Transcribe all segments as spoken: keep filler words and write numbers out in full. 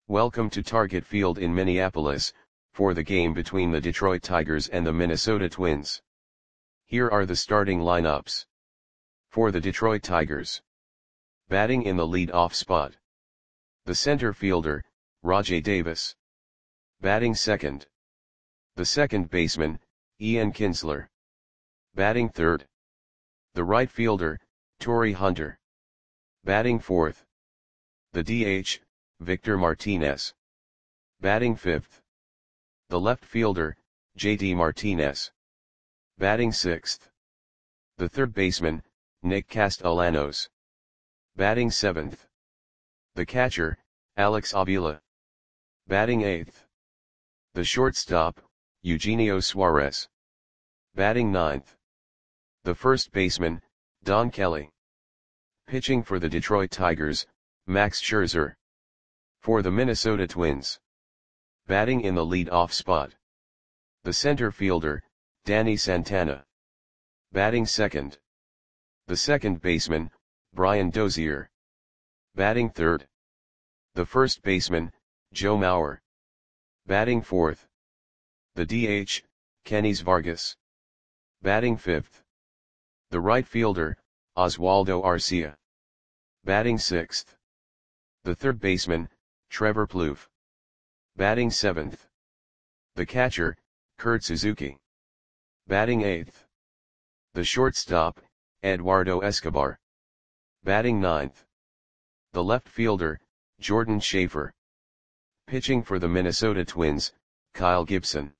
Welcome to Target Field in Minneapolis, for the game between the Detroit Tigers and the Minnesota Twins. Here are the starting lineups. For the Detroit Tigers. Batting in the lead-off spot. The center fielder, Rajai Davis. Batting second. The second baseman, Ian Kinsler. Batting third. The right fielder, Torii Hunter. Batting fourth. The D H, Victor Martinez. Batting fifth. The left fielder, J D Martinez. Batting sixth. The third baseman, Nick Castellanos. Batting seventh. The catcher, Alex Avila. Batting eighth. The shortstop, Eugenio Suarez. Batting ninth. The first baseman, Don Kelly. Pitching for the Detroit Tigers, Max Scherzer. For the Minnesota Twins. Batting in the lead-off spot. The center fielder, Danny Santana. Batting second. The second baseman, Brian Dozier. Batting third. The first baseman, Joe Mauer. Batting fourth. The D H, Kenys Vargas. Batting fifth. The right fielder, Oswaldo Arcia. Batting sixth. The third baseman, Trevor Plouffe. Batting seventh. The catcher, Kurt Suzuki. Batting eighth. The shortstop, Eduardo Escobar. Batting ninth. The left fielder, Jordan Schaefer. Pitching for the Minnesota Twins, Kyle Gibson.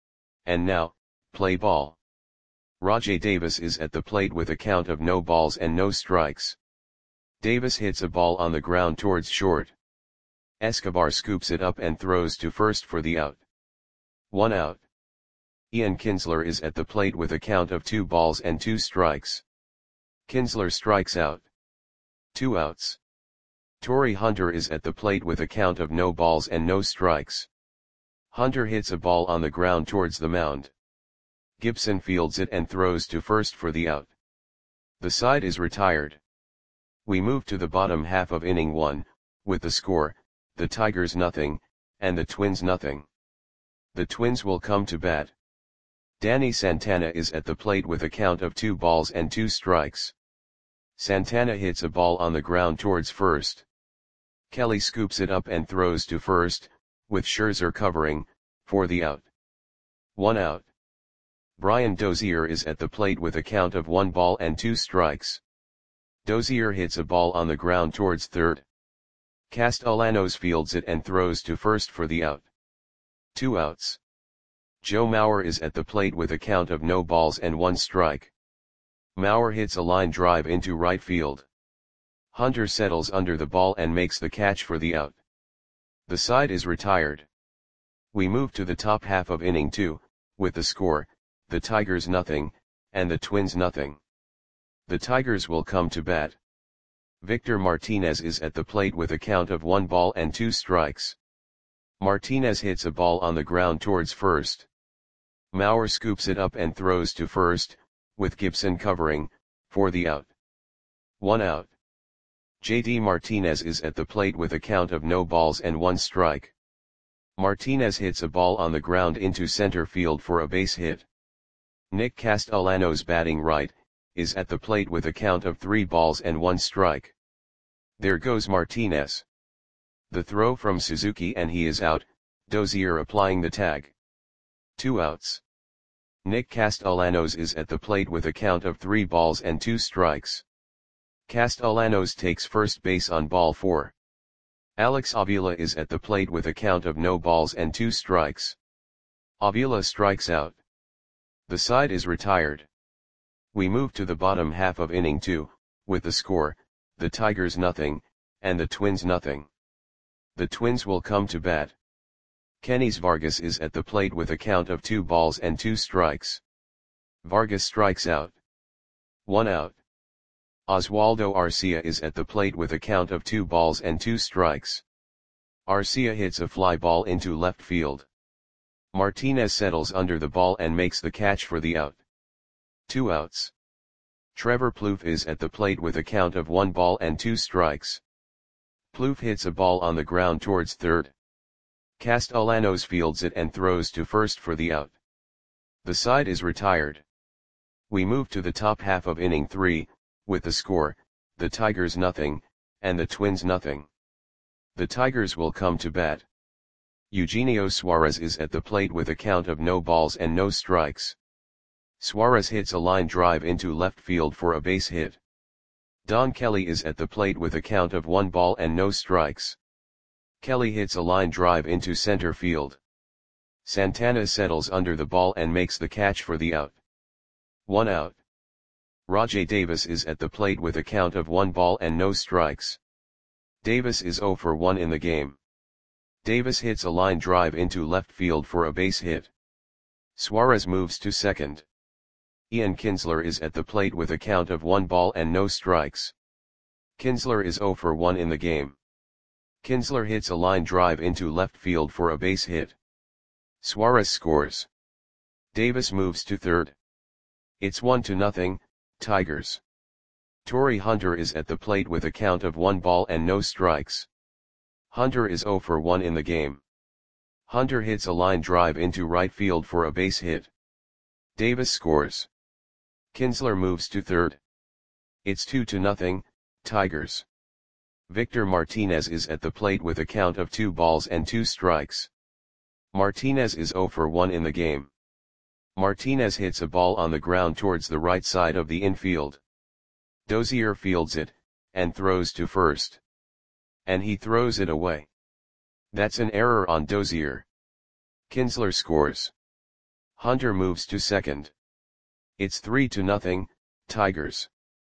And now, play ball. Rajai Davis is at the plate with a count of no balls and no strikes. Davis hits a ball on the ground towards short. Escobar scoops it up and throws to first for the out. One out. Ian Kinsler is at the plate with a count of two balls and two strikes. Kinsler strikes out. Two outs. Torii Hunter is at the plate with a count of no balls and no strikes. Hunter hits a ball on the ground towards the mound. Gibson fields it and throws to first for the out. The side is retired. We move to the bottom half of inning one, with the score, the Tigers nothing, and the Twins nothing. The Twins will come to bat. Danny Santana is at the plate with a count of two balls and two strikes. Santana hits a ball on the ground towards first. Kelly scoops it up and throws to first, with Scherzer covering, for the out. One out. Brian Dozier is at the plate with a count of one ball and two strikes. Dozier hits a ball on the ground towards third. Castellanos fields it and throws to first for the out. Two outs. Joe Mauer is at the plate with a count of no balls and one strike. Mauer hits a line drive into right field. Hunter settles under the ball and makes the catch for the out. The side is retired. We move to the top half of inning two, with the score, the Tigers nothing, and the Twins nothing. The Tigers will come to bat. Victor Martinez is at the plate with a count of one ball and two strikes. Martinez hits a ball on the ground towards first. Mauer scoops it up and throws to first, with Gibson covering, for the out. One out. J D Martinez is at the plate with a count of no balls and one strike. Martinez hits a ball on the ground into center field for a base hit. Nick Castellanos, batting right, is at the plate with a count of three balls and one strike. There goes Martinez. The throw from Suzuki and he is out, Dozier applying the tag. Two outs. Nick Castellanos is at the plate with a count of three balls and two strikes. Castellanos takes first base on ball four. Alex Avila is at the plate with a count of no balls and two strikes. Avila strikes out. The side is retired. We move to the bottom half of inning two, with the score, the Tigers nothing, and the Twins nothing. The Twins will come to bat. Kenys Vargas is at the plate with a count of two balls and two strikes. Vargas strikes out. One out. Oswaldo Arcia is at the plate with a count of two balls and two strikes. Arcia hits a fly ball into left field. Martinez settles under the ball and makes the catch for the out. Two outs. Trevor Plouffe is at the plate with a count of one ball and two strikes. Plouffe hits a ball on the ground towards third. Castellanos fields it and throws to first for the out. The side is retired. We move to the top half of inning three, with the score, the Tigers nothing, and the Twins nothing. The Tigers will come to bat. Eugenio Suarez is at the plate with a count of no balls and no strikes. Suarez hits a line drive into left field for a base hit. Don Kelly is at the plate with a count of one ball and no strikes. Kelly hits a line drive into center field. Santana settles under the ball and makes the catch for the out. One out. Rajai Davis is at the plate with a count of one ball and no strikes. Davis is zero for one in the game. Davis hits a line drive into left field for a base hit. Suarez moves to second. Ian Kinsler is at the plate with a count of one ball and no strikes. Kinsler is zero for one in the game. Kinsler hits a line drive into left field for a base hit. Suarez scores. Davis moves to third. It's one to nothing, Tigers. Torrey Hunter is at the plate with a count of one ball and no strikes. Hunter is zero for one in the game. Hunter hits a line drive into right field for a base hit. Davis scores. Kinsler moves to third. It's two to nothing, Tigers. Victor Martinez is at the plate with a count of two balls and two strikes. Martinez is zero for one in the game. Martinez hits a ball on the ground towards the right side of the infield. Dozier fields it, and throws to first. And he throws it away. That's an error on Dozier. Kinsler scores. Hunter moves to second. It's three to nothing, Tigers.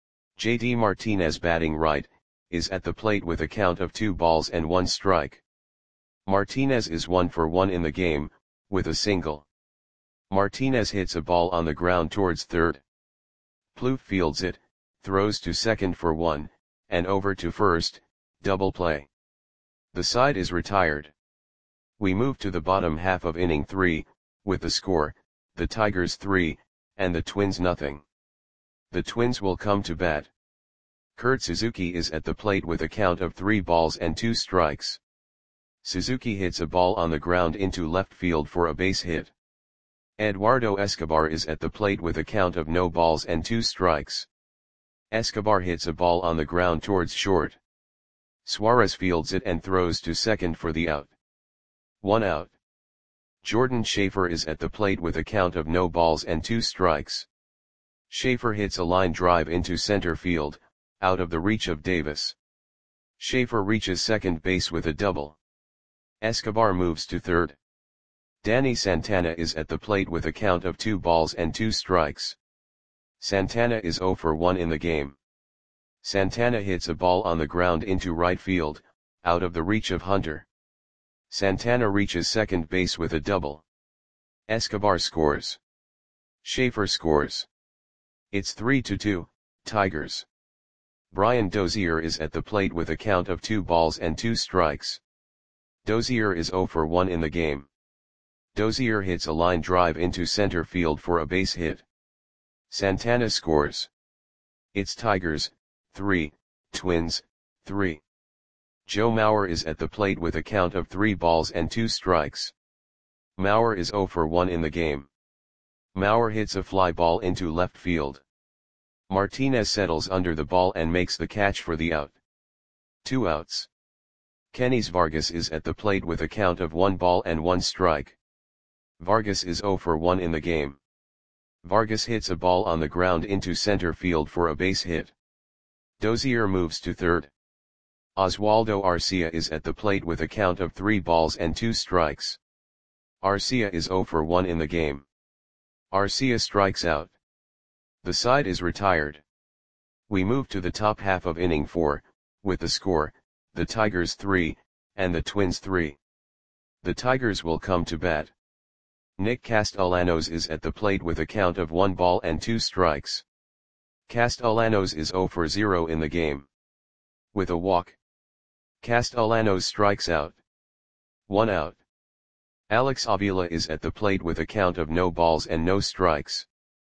J D Martinez batting right, is at the plate with a count of two balls and one strike. Martinez is one for one in the game, with a single. Martinez hits a ball on the ground towards third. Plouffe fields it, throws to second for one, and over to first, double play. The side is retired. We move to the bottom half of inning three, with the score, the Tigers three, and the Twins nothing. The Twins will come to bat. Kurt Suzuki is at the plate with a count of three balls and two strikes. Suzuki hits a ball on the ground into left field for a base hit. Eduardo Escobar is at the plate with a count of no balls and two strikes. Escobar hits a ball on the ground towards short. Suarez fields it and throws to second for the out. One out. Jordan Schaefer is at the plate with a count of no balls and two strikes. Schaefer hits a line drive into center field, out of the reach of Davis. Schaefer reaches second base with a double. Escobar moves to third. Danny Santana is at the plate with a count of two balls and two strikes. Santana is zero for one in the game. Santana hits a ball on the ground into right field, out of the reach of Hunter. Santana reaches second base with a double. Escobar scores. Schaefer scores. It's three to two, Tigers. Brian Dozier is at the plate with a count of two balls and two strikes. Dozier is zero for one in the game. Dozier hits a line drive into center field for a base hit. Santana scores. It's Tigers, three, Twins, three. Joe Mauer is at the plate with a count of three balls and two strikes. Mauer is zero for one in the game. Mauer hits a fly ball into left field. Martinez settles under the ball and makes the catch for the out. Two outs. Kenys Vargas is at the plate with a count of one ball and one strike. Vargas is zero for one in the game. Vargas hits a ball on the ground into center field for a base hit. Dozier moves to third. Oswaldo Arcia is at the plate with a count of three balls and two strikes. Arcia is zero for one in the game. Arcia strikes out. The side is retired. We move to the top half of inning four, with the score, the Tigers three, and the Twins three. The Tigers will come to bat. Nick Castellanos is at the plate with a count of one ball and two strikes. Castellanos is zero for zero in the game. With a walk. Castellanos strikes out. One out. Alex Avila is at the plate with a count of no balls and no strikes.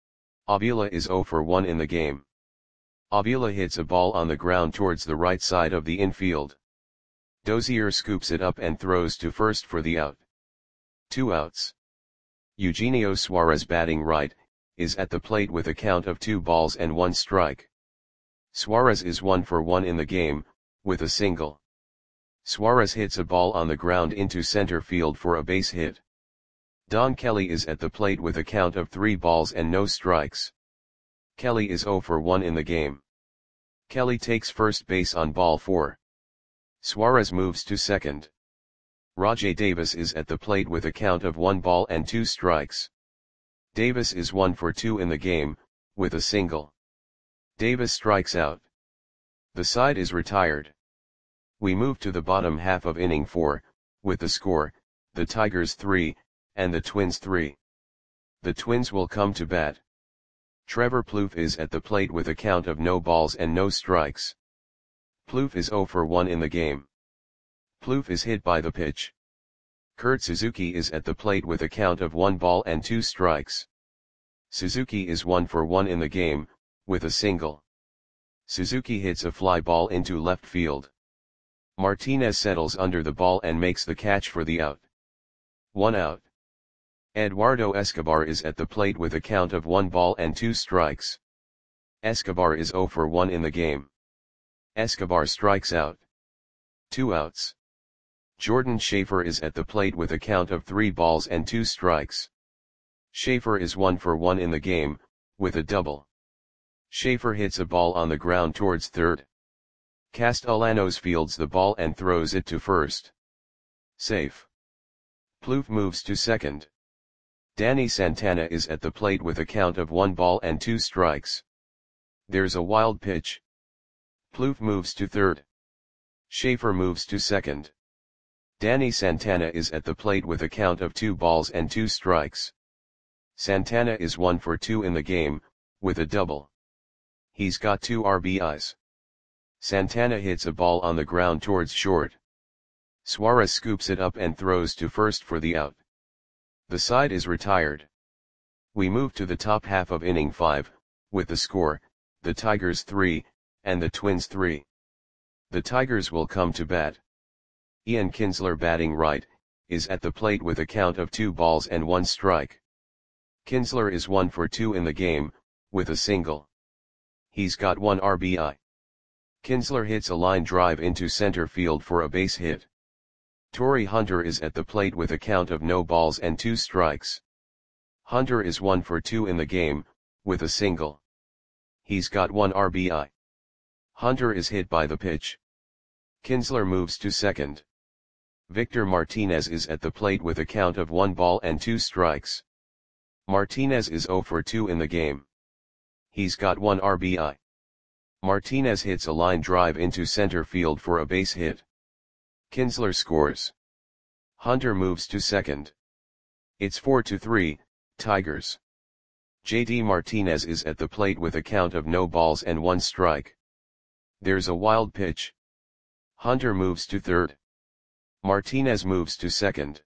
Avila is zero for one in the game. Avila hits a ball on the ground towards the right side of the infield. Dozier scoops it up and throws to first for the out. Two outs. Eugenio Suarez, batting right, is at the plate with a count of two balls and one strike. Suarez is one for one in the game, with a single. Suarez hits a ball on the ground into center field for a base hit. Don Kelly is at the plate with a count of three balls and no strikes. Kelly is zero for one in the game. Kelly takes first base on ball four. Suarez moves to second. Rajai Davis is at the plate with a count of one ball and two strikes. Davis is one for two in the game, with a single. Davis strikes out. The side is retired. We move to the bottom half of inning four, with the score, the Tigers three, and the Twins three. The Twins will come to bat. Trevor Plouffe is at the plate with a count of no balls and no strikes. Plouffe is zero for one in the game. Plouffe is hit by the pitch. Kurt Suzuki is at the plate with a count of one ball and two strikes. Suzuki is one for one in the game, with a single. Suzuki hits a fly ball into left field. Martinez settles under the ball and makes the catch for the out. One out. Eduardo Escobar is at the plate with a count of one ball and two strikes. Escobar is zero for one in the game. Escobar strikes out. Two outs. Jordan Schaefer is at the plate with a count of three balls and two strikes. Schaefer is one for one in the game, with a double. Schaefer hits a ball on the ground towards third. Castellanos fields the ball and throws it to first. Safe. Plouffe moves to second. Danny Santana is at the plate with a count of one ball and two strikes. There's a wild pitch. Plouffe moves to third. Schaefer moves to second. Danny Santana is at the plate with a count of two balls and two strikes. Santana is one for two in the game, with a double. He's got two R B Is. Santana hits a ball on the ground towards short. Suarez scoops it up and throws to first for the out. The side is retired. We move to the top half of inning five, with the score, the Tigers three, and the Twins three. The Tigers will come to bat. Ian Kinsler, batting right, is at the plate with a count of two balls and one strike. Kinsler is one for two in the game, with a single. He's got one R B I. Kinsler hits a line drive into center field for a base hit. Torrey Hunter is at the plate with a count of no balls and two strikes. Hunter is one for two in the game, with a single. He's got one R B I. Hunter is hit by the pitch. Kinsler moves to second. Victor Martinez is at the plate with a count of one ball and two strikes. Martinez is zero for two in the game. He's got one R B I. Martinez hits a line drive into center field for a base hit. Kinsler scores. Hunter moves to second. It's four to three, Tigers. J D Martinez is at the plate with a count of no balls and one strike. There's a wild pitch. Hunter moves to third. Martinez moves to second.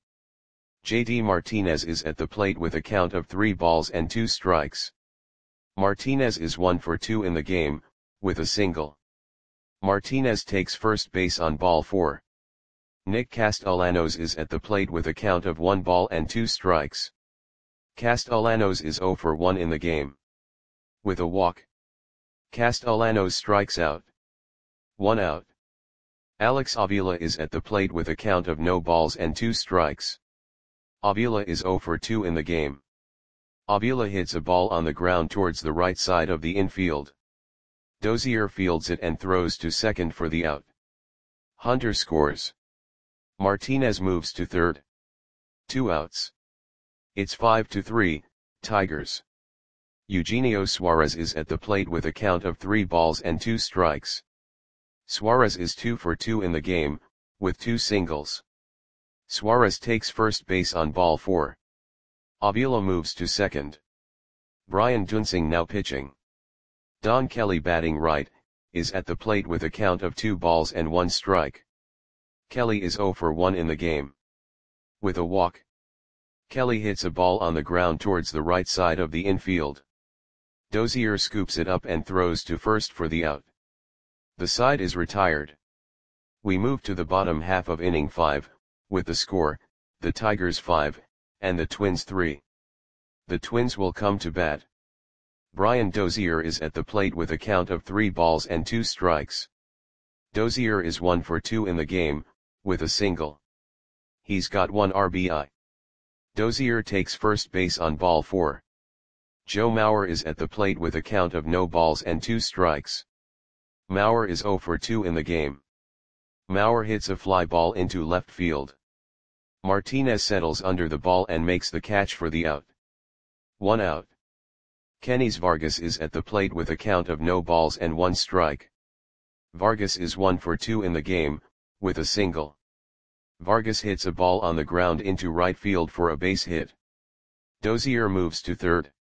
J D Martinez is at the plate with a count of three balls and two strikes. Martinez is one for two in the game, with a single. Martinez takes first base on ball four. Nick Castellanos is at the plate with a count of one ball and two strikes. Castellanos is zero for one in the game. With a walk. Castellanos strikes out. One out. Alex Avila is at the plate with a count of no balls and two strikes. Avila is zero for two in the game. Avila hits a ball on the ground towards the right side of the infield. Dozier fields it and throws to second for the out. Hunter scores. Martinez moves to third. Two outs. It's five to three, Tigers. Eugenio Suarez is at the plate with a count of three balls and two strikes. Suarez is two for two in the game, with two singles. Suarez takes first base on ball four. Avila moves to second. Brian Duensing now pitching. Don Kelly, batting right, is at the plate with a count of two balls and one strike. Kelly is zero for one in the game. With a walk. Kelly hits a ball on the ground towards the right side of the infield. Dozier scoops it up and throws to first for the out. The side is retired. We move to the bottom half of inning five, with the score, the Tigers five, and the Twins three. The Twins will come to bat. Brian Dozier is at the plate with a count of three balls and two strikes. Dozier is one for two in the game, with a single. He's got one R B I. Dozier takes first base on ball four. Joe Mauer is at the plate with a count of no balls and two strikes. Mauer is zero for two in the game. Mauer hits a fly ball into left field. Martinez settles under the ball and makes the catch for the out. One out. Kenys Vargas is at the plate with a count of no balls and one strike. Vargas is one for two in the game, with a single. Vargas hits a ball on the ground into right field for a base hit. Dozier moves to third.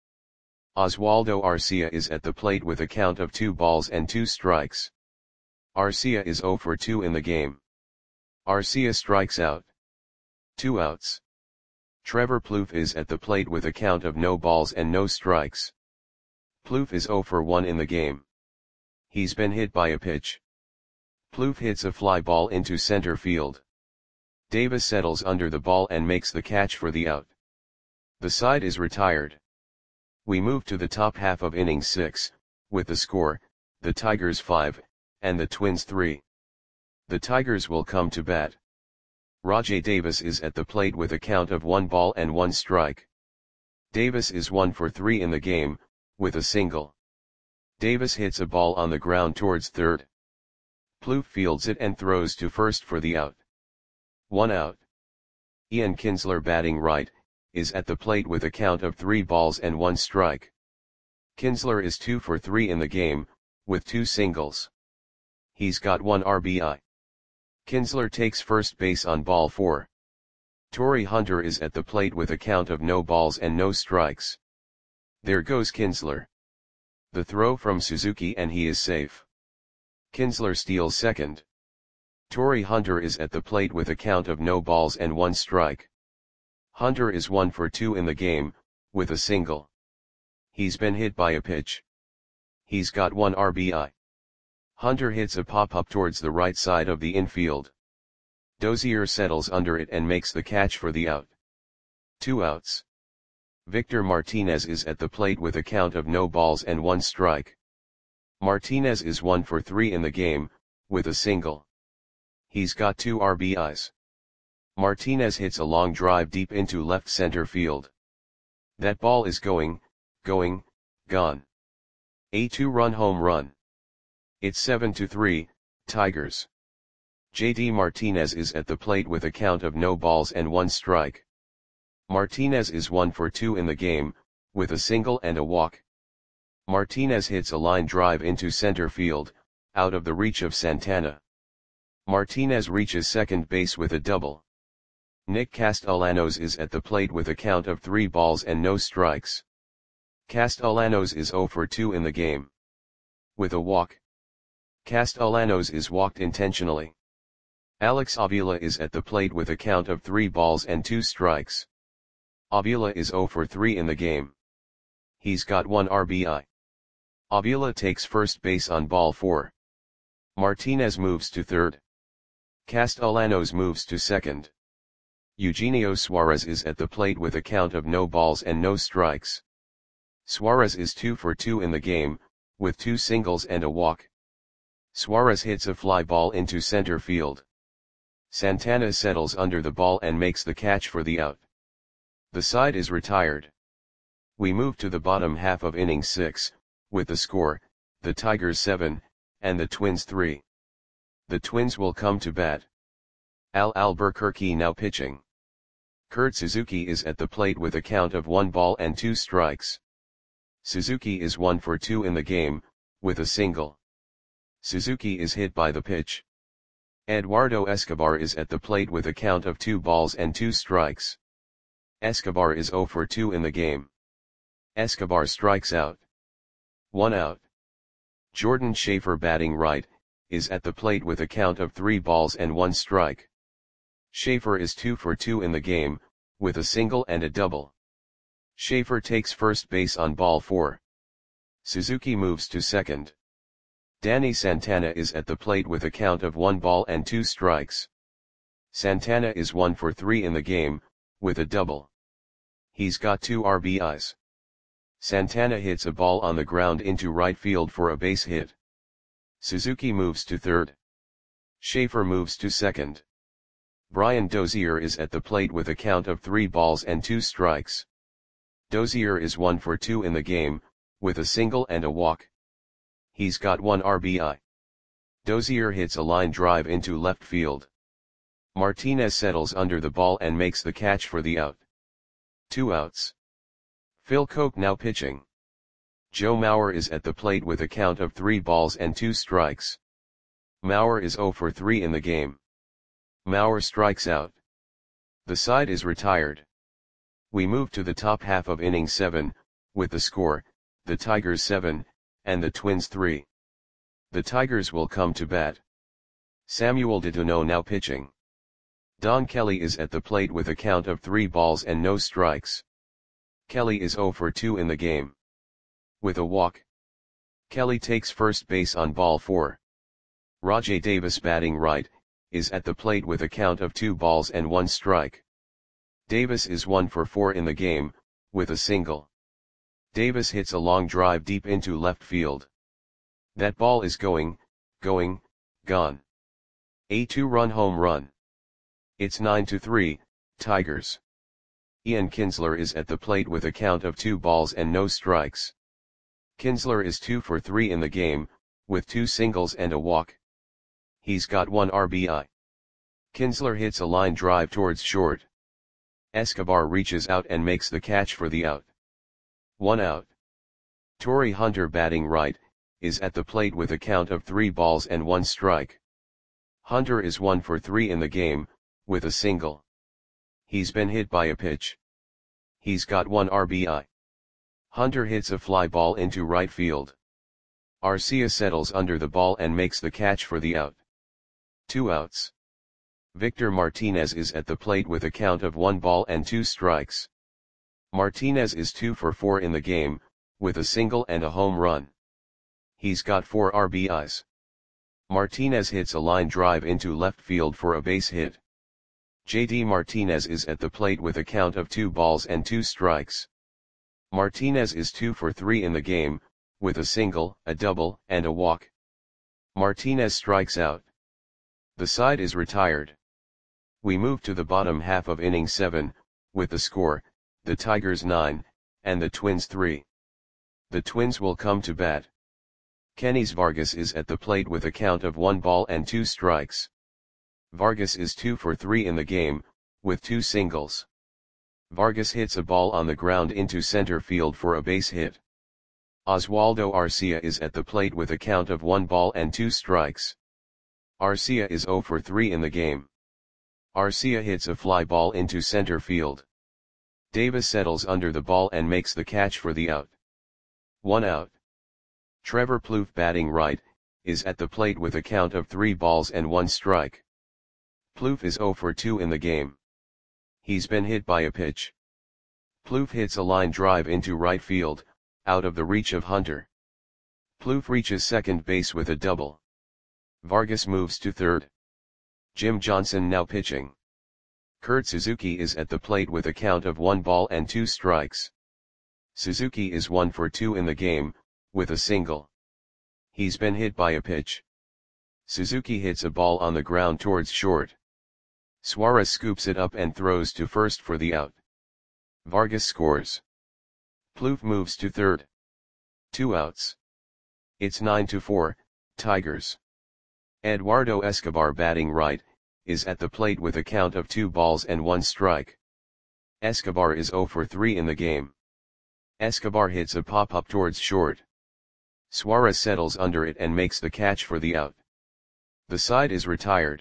Oswaldo Arcia is at the plate with a count of two balls and two strikes. Arcia is zero for two in the game. Arcia strikes out. Two outs. Trevor Plouffe is at the plate with a count of no balls and no strikes. Plouffe is zero for one in the game. He's been hit by a pitch. Plouffe hits a fly ball into center field. Davis settles under the ball and makes the catch for the out. The side is retired. We move to the top half of inning six, with the score, the Tigers five, and the Twins three. The Tigers will come to bat. Rajai Davis is at the plate with a count of one ball and one strike. Davis is one for three in the game, with a single. Davis hits a ball on the ground towards third. Plouffe fields it and throws to first for the out. One out. Ian Kinsler, batting right, is at the plate with a count of three balls and one strike. Kinsler is two for three in the game, with two singles. He's got one R B I. Kinsler takes first base on ball four. Torii Hunter is at the plate with a count of no balls and no strikes. There goes Kinsler. The throw from Suzuki and he is safe. Kinsler steals second. Torii Hunter is at the plate with a count of no balls and one strike. Hunter is one for two in the game, with a single. He's been hit by a pitch. He's got one R B I. Hunter hits a pop-up towards the right side of the infield. Dozier settles under it and makes the catch for the out. Two outs. Victor Martinez is at the plate with a count of no balls and one strike. Martinez is one for three in the game, with a single. He's got two R B Is. Martinez hits a long drive deep into left center field. That ball is going, going, gone. A two-run home run. It's seven to three, Tigers. J D Martinez is at the plate with a count of no balls and one strike. Martinez is one for two in the game, with a single and a walk. Martinez hits a line drive into center field, out of the reach of Santana. Martinez reaches second base with a double. Nick Castellanos is at the plate with a count of three balls and no strikes. Castellanos is zero for two in the game. With a walk. Castellanos is walked intentionally. Alex Avila is at the plate with a count of three balls and two strikes. Avila is zero for three in the game. He's got one R B I. Avila takes first base on ball four. Martinez moves to third. Castellanos moves to second. Eugenio Suarez is at the plate with a count of no balls and no strikes. Suarez is two for two in the game, with two singles and a walk. Suarez hits a fly ball into center field. Santana settles under the ball and makes the catch for the out. The side is retired. We move to the bottom half of inning six, with the score, the Tigers seven, and the Twins three. The Twins will come to bat. Al Albuquerque now pitching. Kurt Suzuki is at the plate with a count of one ball and two strikes. Suzuki is one for two in the game, with a single. Suzuki is hit by the pitch. Eduardo Escobar is at the plate with a count of two balls and two strikes. Escobar is zero for two in the game. Escobar strikes out. One out. Jordan Schaefer, batting right, is at the plate with a count of three balls and one strike. Schaefer is two for two in the game, with a single and a double. Schaefer takes first base on ball four. Suzuki moves to second. Danny Santana is at the plate with a count of one ball and two strikes. Santana is one for three in the game, with a double. He's got two R B Is. Santana hits a ball on the ground into right field for a base hit. Suzuki moves to third. Schaefer moves to second. Brian Dozier is at the plate with a count of three balls and two strikes. Dozier is one for two in the game, with a single and a walk. He's got one R B I. Dozier hits a line drive into left field. Martinez settles under the ball and makes the catch for the out. Two outs. Phil Koch now pitching. Joe Mauer is at the plate with a count of three balls and two strikes. Mauer is zero for three in the game. Mauer strikes out. The side is retired. We move to the top half of inning seven, with the score, the Tigers seven, and the Twins three. The Tigers will come to bat. Samuel Dedeneau now pitching. Don Kelly is at the plate with a count of three balls and no strikes. Kelly is zero for two in the game. With a walk. Kelly takes first base on ball four. Rajai Davis batting right, is at the plate with a count of two balls and one strike. Davis is one for four in the game, with a single. Davis hits a long drive deep into left field. That ball is going, going, gone. A two-run home run. It's nine to three, Tigers. Ian Kinsler is at the plate with a count of two balls and no strikes. Kinsler is two for three in the game, with two singles and a walk. He's got one R B I. Kinsler hits a line drive towards short. Escobar reaches out and makes the catch for the out. One out. Torrey Hunter batting right, is at the plate with a count of three balls and one strike. Hunter is one for three in the game, with a single. He's been hit by a pitch. He's got one R B I. Hunter hits a fly ball into right field. Arcia settles under the ball and makes the catch for the out. Two outs. Victor Martinez is at the plate with a count of one ball and two strikes. Martinez is two for four in the game, with a single and a home run. He's got four R B Is. Martinez hits a line drive into left field for a base hit. J D Martinez is at the plate with a count of two balls and two strikes. Martinez is two for three in the game, with a single, a double, and a walk. Martinez strikes out. The side is retired. We move to the bottom half of inning seven, with the score, the Tigers nine, and the Twins three. The Twins will come to bat. Kenys Vargas is at the plate with a count of one ball and two strikes. Vargas is two for three in the game, with two singles. Vargas hits a ball on the ground into center field for a base hit. Oswaldo Arcia is at the plate with a count of one ball and two strikes. Arcia is zero for three in the game. Arcia hits a fly ball into center field. Davis settles under the ball and makes the catch for the out. One out. Trevor Plouffe batting right, is at the plate with a count of three balls and one strike. Plouffe is zero for two in the game. He's been hit by a pitch. Plouffe hits a line drive into right field, out of the reach of Hunter. Plouffe reaches second base with a double. Vargas moves to third. Jim Johnson now pitching. Kurt Suzuki is at the plate with a count of one ball and two strikes. Suzuki is one for two in the game, with a single. He's been hit by a pitch. Suzuki hits a ball on the ground towards short. Suarez scoops it up and throws to first for the out. Vargas scores. Plouffe moves to third. Two outs. It's nine to four, Tigers. Eduardo Escobar batting right, is at the plate with a count of two balls and one strike. Escobar is zero for three in the game. Escobar hits a pop-up towards short. Suarez settles under it and makes the catch for the out. The side is retired.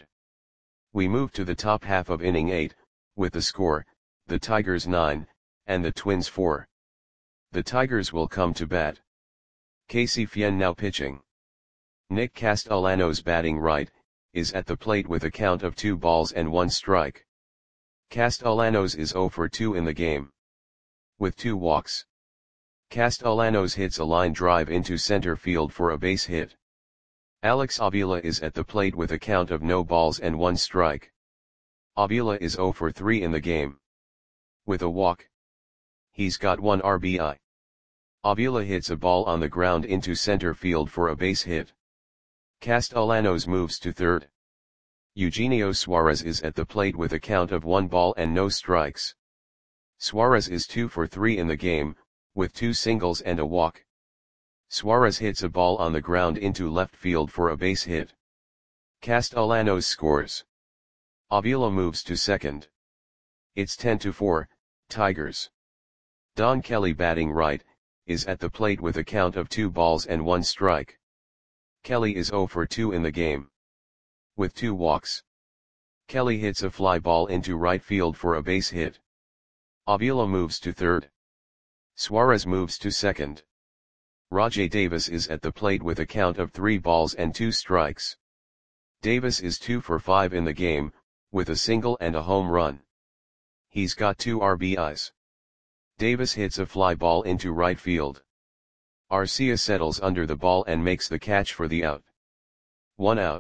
We move to the top half of inning eight, with the score, the Tigers nine, and the Twins four. The Tigers will come to bat. Casey Fien now pitching. Nick Castellanos batting right, is at the plate with a count of two balls and one strike. Castellanos is zero for two in the game. With two walks. Castellanos hits a line drive into center field for a base hit. Alex Avila is at the plate with a count of no balls and one strike. Avila is zero for three in the game. With a walk. He's got one R B I. Avila hits a ball on the ground into center field for a base hit. Castellanos moves to third. Eugenio Suarez is at the plate with a count of one ball and no strikes. Suarez is two for three in the game, with two singles and a walk. Suarez hits a ball on the ground into left field for a base hit. Castellanos scores. Avila moves to second. It's ten to four, Tigers. Don Kelly, batting right, is at the plate with a count of two balls and one strike. Kelly is zero for two in the game. With two walks. Kelly hits a fly ball into right field for a base hit. Avila moves to third. Suarez moves to second. Rajai Davis is at the plate with a count of three balls and two strikes. Davis is two for five in the game, with a single and a home run. He's got two R B Is. Davis hits a fly ball into right field. Arcia settles under the ball and makes the catch for the out. One out.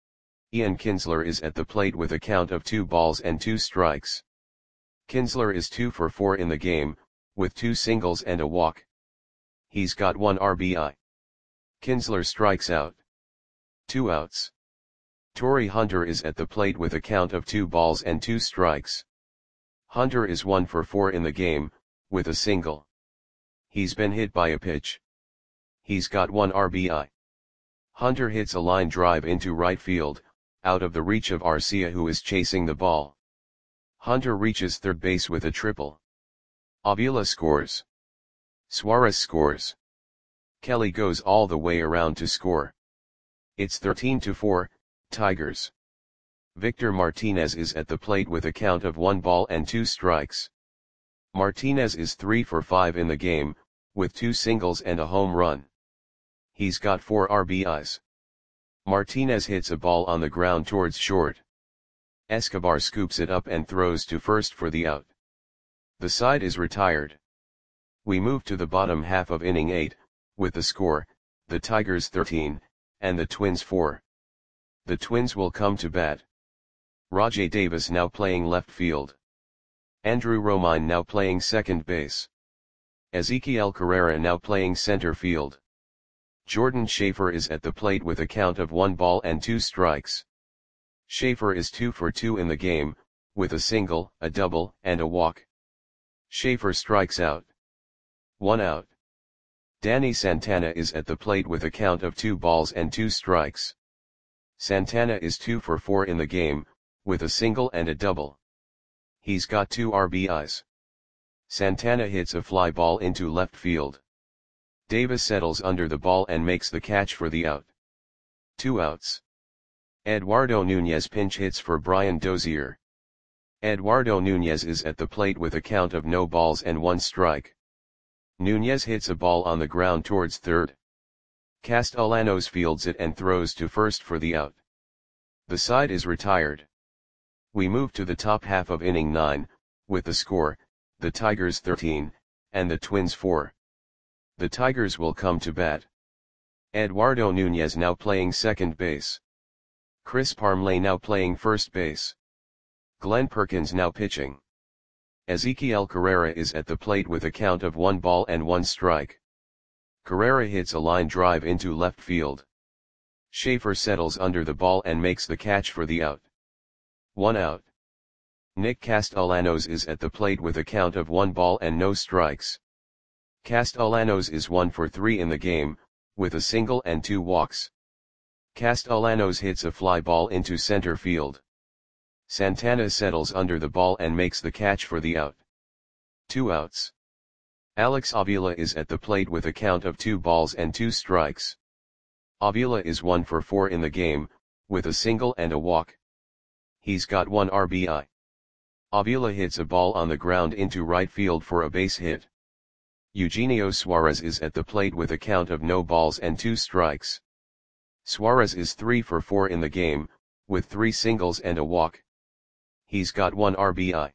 Ian Kinsler is at the plate with a count of two balls and two strikes. Kinsler is two for four in the game, with two singles and a walk. He's got one R B I. Kinsler strikes out. Two outs. Torii Hunter is at the plate with a count of two balls and two strikes. Hunter is one for four in the game, with a single. He's been hit by a pitch. He's got one R B I. Hunter hits a line drive into right field, out of the reach of Arcia, who is chasing the ball. Hunter reaches third base with a triple. Avila scores. Suarez scores. Kelly goes all the way around to score. It's thirteen to four, Tigers. Victor Martinez is at the plate with a count of one ball and two strikes. Martinez is three for five in the game, with two singles and a home run. He's got four R B Is. Martinez hits a ball on the ground towards short. Escobar scoops it up and throws to first for the out. The side is retired. We move to the bottom half of inning eight, with the score, the Tigers thirteen, and the Twins four. The Twins will come to bat. Rajai Davis now playing left field. Andrew Romine now playing second base. Ezequiel Carrera now playing center field. Jordan Schaefer is at the plate with a count of one ball and two strikes. Schaefer is two for two in the game, with a single, a double, and a walk. Schaefer strikes out. One out. Danny Santana is at the plate with a count of two balls and two strikes. Santana is two for four in the game, with a single and a double. He's got two R B Is. Santana hits a fly ball into left field. Davis settles under the ball and makes the catch for the out. Two outs. Eduardo Nunez pinch hits for Brian Dozier. Eduardo Nunez is at the plate with a count of no balls and one strike. Nunez hits a ball on the ground towards third. Castellanos fields it and throws to first for the out. The side is retired. We move to the top half of inning nine, with the score, the Tigers thirteen, and the Twins four. The Tigers will come to bat. Eduardo Nunez now playing second base. Chris Parmelee now playing first base. Glenn Perkins now pitching. Ezequiel Carrera is at the plate with a count of one ball and one strike. Carrera hits a line drive into left field. Schaefer settles under the ball and makes the catch for the out. One out. Nick Castellanos is at the plate with a count of one ball and no strikes. Castellanos is one for three in the game, with a single and two walks. Castellanos hits a fly ball into center field. Santana settles under the ball and makes the catch for the out. Two outs. Alex Avila is at the plate with a count of two balls and two strikes. Avila is one for four in the game, with a single and a walk. He's got one R B I. Avila hits a ball on the ground into right field for a base hit. Eugenio Suarez is at the plate with a count of no balls and two strikes. Suarez is three for four in the game, with three singles and a walk. He's got one R B I.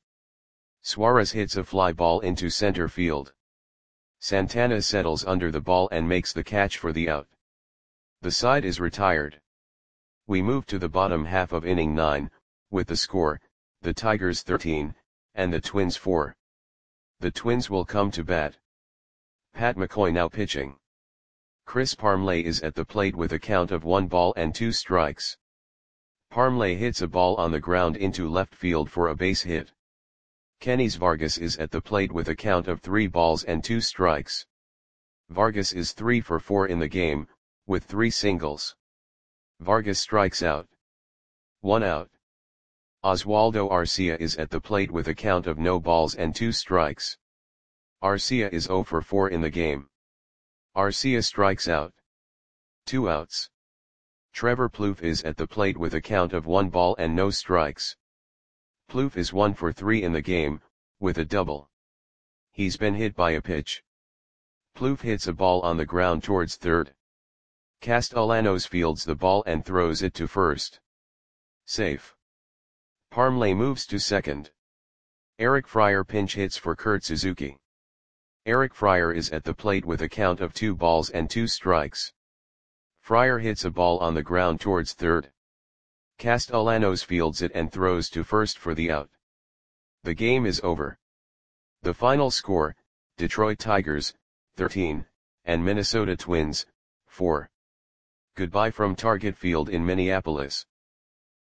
Suarez hits a fly ball into center field. Santana settles under the ball and makes the catch for the out. The side is retired. We move to the bottom half of inning nine, with the score, the Tigers thirteen, and the Twins four. The Twins will come to bat. Pat McCoy now pitching. Chris Parmelee is at the plate with a count of one ball and two strikes. Parmelee hits a ball on the ground into left field for a base hit. Kenys Vargas is at the plate with a count of three balls and two strikes. Vargas is three for four in the game, with three singles. Vargas strikes out. One out. Oswaldo Arcia is at the plate with a count of no balls and two strikes. Arcia is zero for four in the game. Arcia strikes out. Two outs. Trevor Plouffe is at the plate with a count of one ball and no strikes. Plouffe is one for three in the game, with a double. He's been hit by a pitch. Plouffe hits a ball on the ground towards third. Castellanos fields the ball and throws it to first. Safe. Parmelee moves to second. Eric Fryer pinch hits for Kurt Suzuki. Eric Fryer is at the plate with a count of two balls and two strikes. Fryer hits a ball on the ground towards third. Castellanos fields it and throws to first for the out. The game is over. The final score, Detroit Tigers, thirteen, and Minnesota Twins, four. Goodbye from Target Field in Minneapolis.